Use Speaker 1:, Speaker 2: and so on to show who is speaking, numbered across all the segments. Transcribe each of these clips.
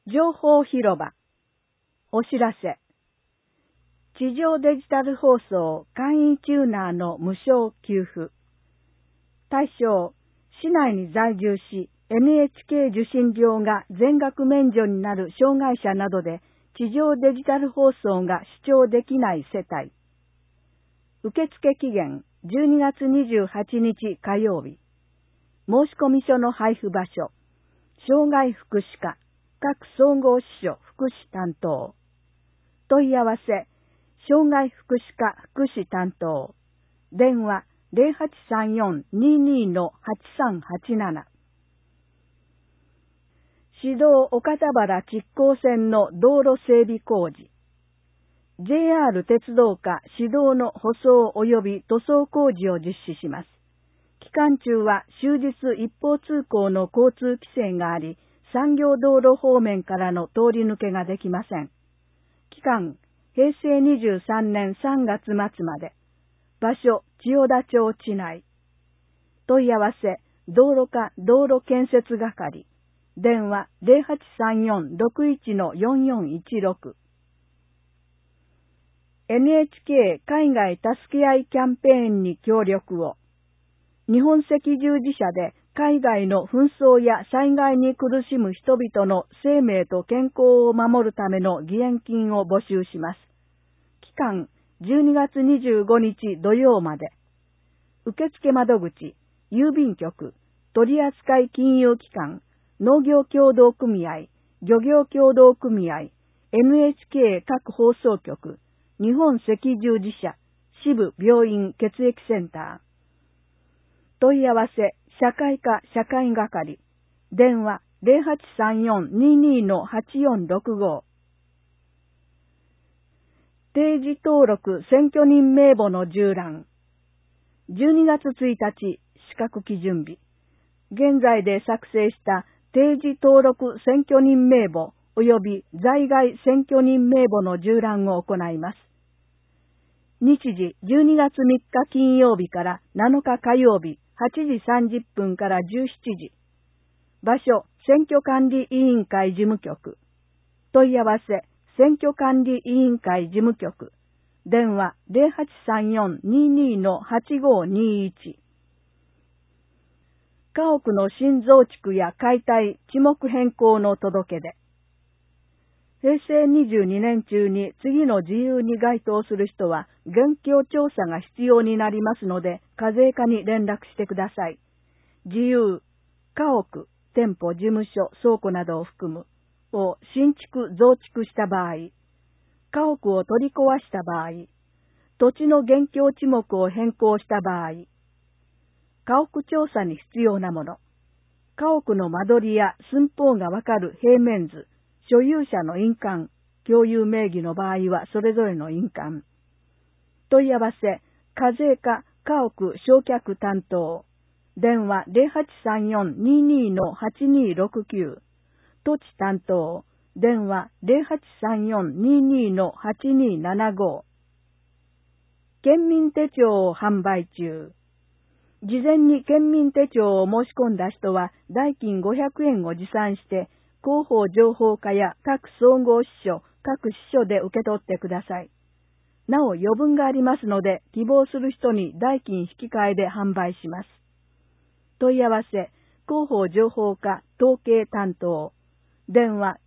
Speaker 1: 情報広場。お知らせ。地上デジタル放送簡易チューナーの無償給付。対象、市内に在住し、NHK 受信料が全額免除になる障害者などで、地上デジタル放送が視聴できない世帯。受付期限、12月28日火曜日。申込書の配布場所、障害福祉課、各総合支所福祉担当。問い合わせ、障害福祉課福祉担当。電話 0834-22-8387。市道岡田原築港線の道路整備工事。JR 鉄道課市道の舗装及び塗装工事を実施します。期間中は終日一方通行の交通規制があり、産業道路方面からの通り抜けができません。期間、平成23年3月末まで。場所、千代田町市内。問い合わせ、道路課道路建設係。電話 0834-61-4416。NHK 海外助け合いキャンペーンに協力を。日本赤十字社で海外の紛争や災害に苦しむ人々の生命と健康を守るための義援金を募集します。期間12月25日土曜まで。受付窓口、郵便局、取扱金融機関、農業協同組合、漁業協同組合、NHK 各放送局、日本赤十字社、支部病院血液センター。問い合わせ、社会科社会係。電話 0834-22-8465。定時登録選挙人名簿の縦覧。12月1日、資格基準日。現在で作成した定時登録選挙人名簿及び在外選挙人名簿の縦覧を行います。日時12月3日金曜日から7日火曜日8時30分から17時。場所、選挙管理委員会事務局。問い合わせ、選挙管理委員会事務局。電話 0834-22-8521。家屋の新増築や解体、地目変更の届け出。平成22年中に次の自由に該当する人は現況調査が必要になりますので、課税課に連絡してください。自由、家屋、店舗、事務所、倉庫などを含むを新築増築した場合、家屋を取り壊した場合、土地の現況地目を変更した場合、家屋調査に必要なもの、家屋の間取りや寸法がわかる平面図、所有者の印鑑、共有名義の場合はそれぞれの印鑑。問い合わせ、課税課家屋償却担当。電話 0834-22-8269。土地担当。電話 0834-22-8275。県民手帳を販売中。事前に県民手帳を申し込んだ人は代金500円を持参して、広報情報課や各総合支所、各支所で受け取ってください。なお余分がありますので、希望する人に代金引き換えで販売します。問い合わせ、広報情報課統計担当。電話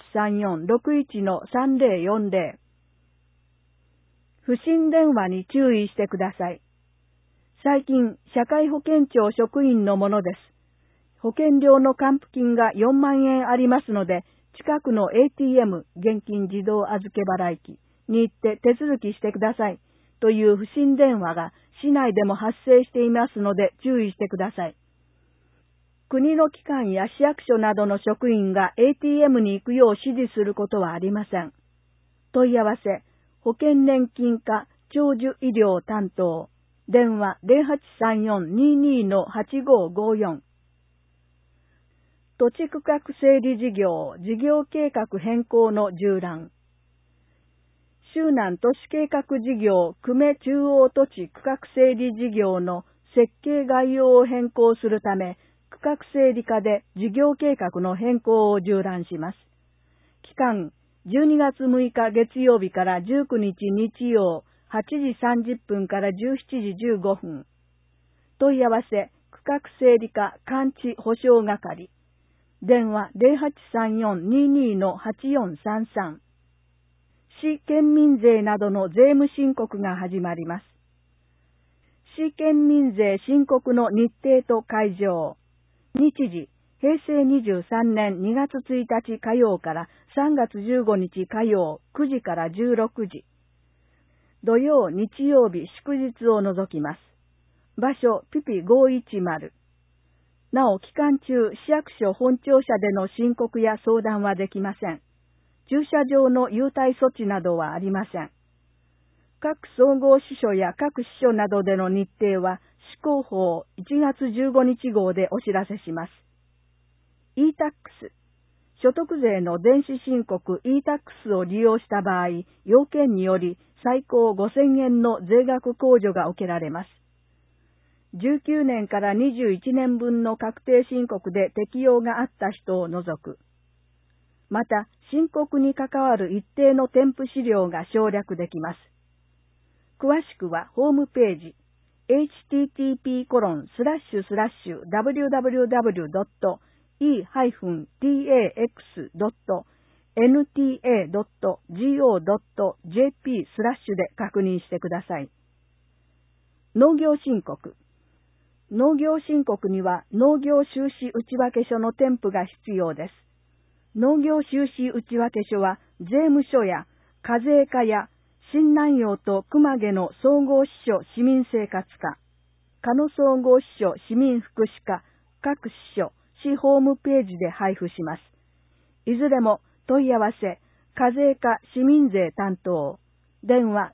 Speaker 1: 0834-61-3040。不審電話に注意してください。最近、社会保険庁職員のものです。保険料の還付金が4万円ありますので、近くの ATM 現金自動預け払い機に行って手続きしてくださいという不審電話が市内でも発生していますので注意してください。国の機関や市役所などの職員が ATM に行くよう指示することはありません。問い合わせ、保険年金課長寿医療担当。電話 0834-22-8554。土地区画整理事業、事業計画変更の縦覧。周南都市計画事業、久米中央土地区画整理事業の設計概要を変更するため、区画整理課で事業計画の変更を縦覧します。 期間、12月6日月曜日から19日日曜、8時30分から17時15分。問い合わせ、区画整理課監視保証係。電話 0834-22-8433。市県民税などの税務申告が始まります。市県民税申告の日程と会場。日時、平成23年2月1日火曜から3月15日火曜9時から16時。土曜、日曜日、祝日を除きます。場所、ピピ510。なお、期間中、市役所本庁舎での申告や相談はできません。駐車場の優待措置などはありません。各総合支所や各支所などでの日程は、施行法1月15日号でお知らせします。e-tax、所得税の電子申告 e-tax を利用した場合、要件により最高5000円の税額控除が受けられます。19年から21年分の確定申告で適用があった人を除く。また、申告に関わる一定の添付資料が省略できます。詳しくはホームページ、http://www.e-ta.nta.go.jp/ で確認してください。農業申告。農業申告には農業収支内訳書の添付が必要です。農業収支内訳書は税務署や課税課や新南陽と熊毛の総合支所市民生活課、加野総合支所市民福祉課、各支所、市ホームページで配布します。いずれも問い合わせ、課税課市民税担当、電話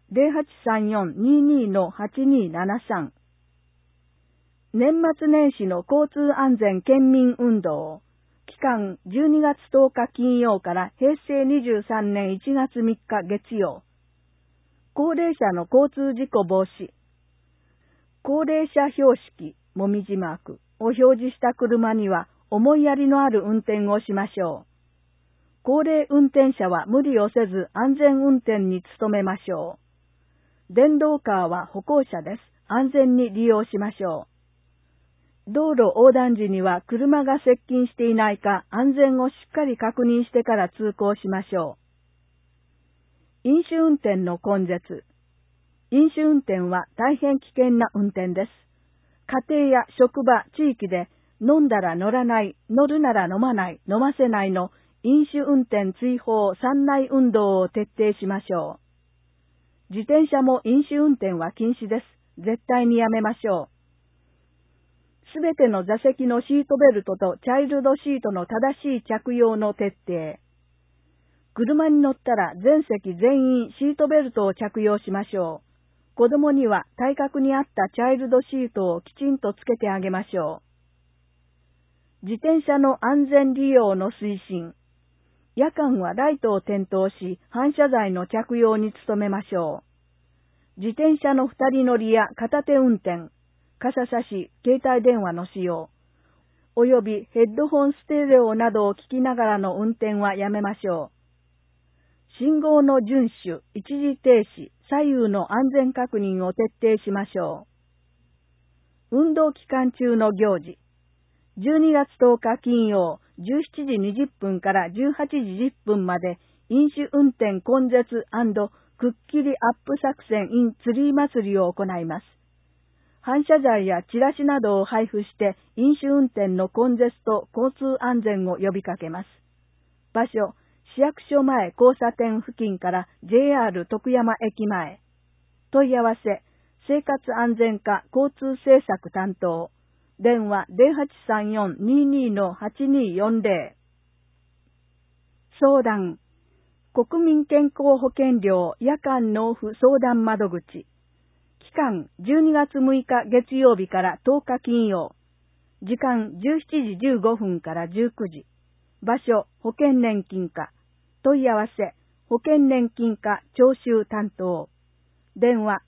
Speaker 1: 0834-22-8273。年末年始の交通安全県民運動。期間12月10日金曜から平成23年1月3日月曜。高齢者の交通事故防止。高齢者標識、もみじマークを表示した車には思いやりのある運転をしましょう。高齢運転者は無理をせず安全運転に努めましょう。電動カーは歩行者です。安全に利用しましょう。道路横断時には車が接近していないか安全をしっかり確認してから通行しましょう。飲酒運転の根絶。飲酒運転は大変危険な運転です。家庭や職場、地域で飲んだら乗らない、乗るなら飲まない、飲ませないの飲酒運転追放三内運動を徹底しましょう。自転車も飲酒運転は禁止です。絶対にやめましょう。すべての座席のシートベルトとチャイルドシートの正しい着用の徹底。車に乗ったら全席全員シートベルトを着用しましょう。子供には体格に合ったチャイルドシートをきちんとつけてあげましょう。自転車の安全利用の推進。夜間はライトを点灯し、反射材の着用に努めましょう。自転車の二人乗りや片手運転、傘差し、携帯電話の使用、およびヘッドホンステレオなどを聞きながらの運転はやめましょう。信号の遵守、一時停止、左右の安全確認を徹底しましょう。運動期間中の行事。12月10日金曜、17時20分から18時10分まで、飲酒運転根絶&くっきりアップ作戦 in ツリー祭りを行います。反射材やチラシなどを配布して飲酒運転の根絶と交通安全を呼びかけます。場所、市役所前交差点付近から JR 徳山駅前。問い合わせ、生活安全課交通政策担当。電話 0834-22-8240。相談、国民健康保険料夜間納付相談窓口。期間12月6日月曜日から10日金曜。時間17時15分から19時。場所保険年金課。問い合わせ保険年金課徴収担当。電話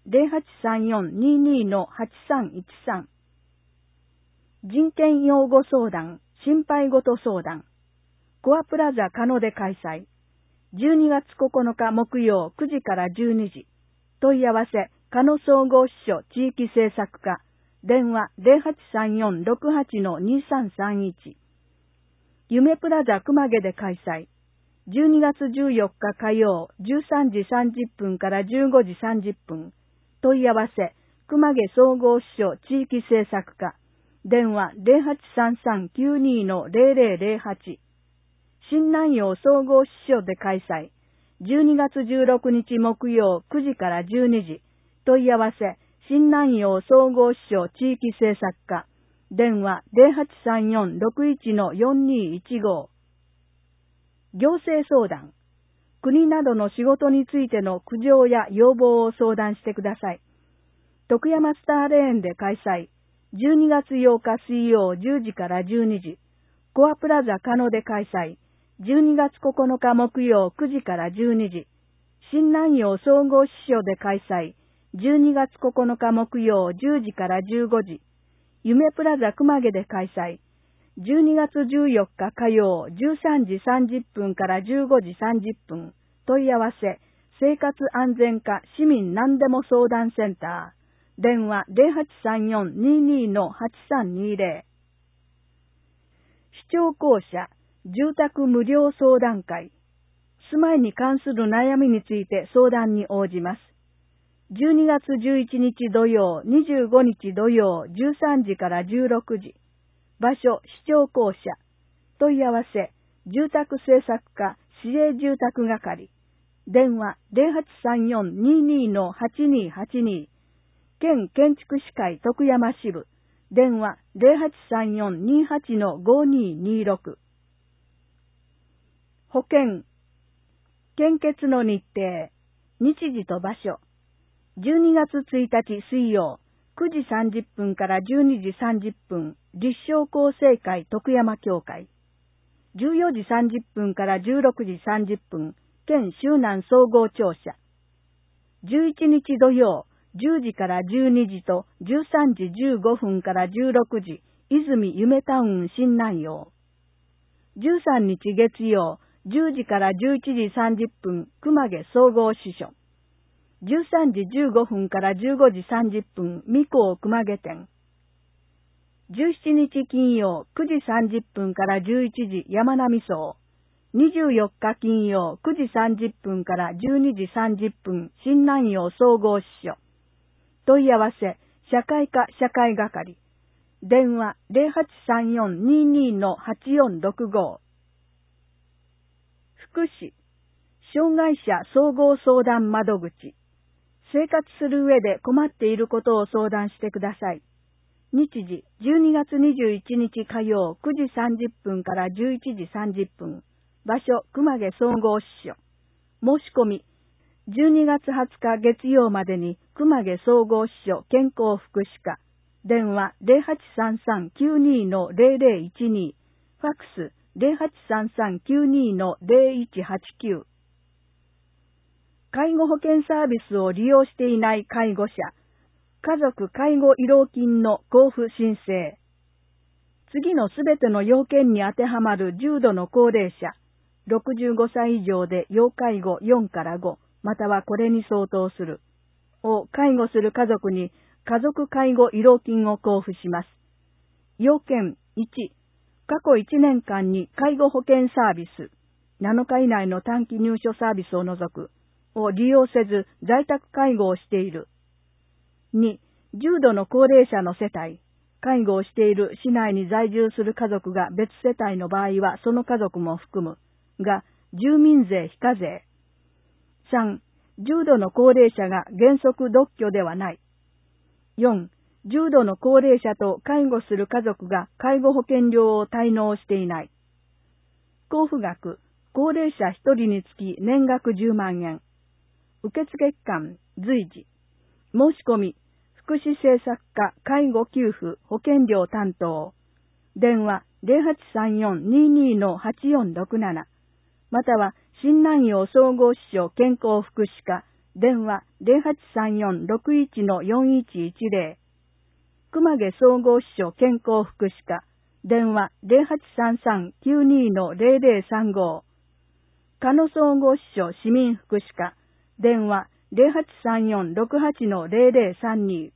Speaker 1: 0834-22-8313。人権擁護相談、心配ごと相談。コアプラザ加野で開催。 12月9日木曜9時から12時。問い合わせ、加野総合支所地域政策課。電話 0834-68-2331。夢プラザ熊毛で開催。12月14日火曜13時30分から15時30分。問い合わせ、熊毛総合支所地域政策課。電話 0833-92-0008。新南陽総合支所で開催。12月16日木曜9時から12時。問い合わせ、新南陽総合支所地域政策課。電話 0834-61-4215。行政相談。国などの仕事についての苦情や要望を相談してください。徳山スターレーンで開催。12月8日水曜10時から12時。コアプラザ加野で開催。12月9日木曜9時から12時。新南陽総合支所で開催。12月9日木曜10時から15時。夢プラザ熊毛で開催。12月14日火曜13時30分から15時30分。問い合わせ、生活安全課市民何でも相談センター。電話 0834-22-8320。市長公社住宅無料相談会。住まいに関する悩みについて相談に応じます。12月11日土曜、25日土曜、13時から16時。場所、市長公社。問い合わせ、住宅政策課、市営住宅係。電話、0834-22-8282。県建築士会徳山支部。電話、0834-28-5226。保険。献血の日程。日時と場所。12月1日水曜、9時30分から12時30分、立正厚生会徳山教会。14時30分から16時30分、県周南総合庁舎。11日土曜、10時から12時と13時15分から16時、泉夢タウン新南陽。13日月曜、10時から11時30分、熊毛総合支所。13時15分から15時30分、三甲熊毛店。17日金曜、9時30分から11時、山並荘。24日金曜、9時30分から12時30分、新南陽総合支所。問い合わせ、社会科社会係。電話 0834-22-8465。福祉、障害者総合相談窓口。生活する上で困っていることを相談してください。日時、12月21日火曜9時30分から11時30分。場所、熊毛総合支所。申し込み、12月20日月曜までに熊毛総合支所健康福祉課。電話 0833-92-0012。ファックス 0833-92-0189。介護保険サービスを利用していない介護者、家族介護慰労金の交付申請。次のすべての要件に当てはまる重度の高齢者、65歳以上で要介護4から5、またはこれに相当する、を介護する家族に家族介護慰労金を交付します。要件1、過去1年間に介護保険サービス、7日以内の短期入所サービスを除く、を利用せず在宅介護をしている。2、重度の高齢者の世帯、介護をしている市内に在住する家族が別世帯の場合はその家族も含む、が住民税非課税。3、重度の高齢者が原則独居ではない。4、重度の高齢者と介護する家族が介護保険料を滞納していない。交付額、高齢者1人につき年額10万円。受付期間、随時。申し込み、福祉政策課介護給付保険料担当。電話 0834-22-8467。または、新南陽総合支所健康福祉課。電話 0834-61-4110。熊毛総合支所健康福祉課。電話 0833-92-0035。 加野総合支所市民福祉課、電話 0834-68-0032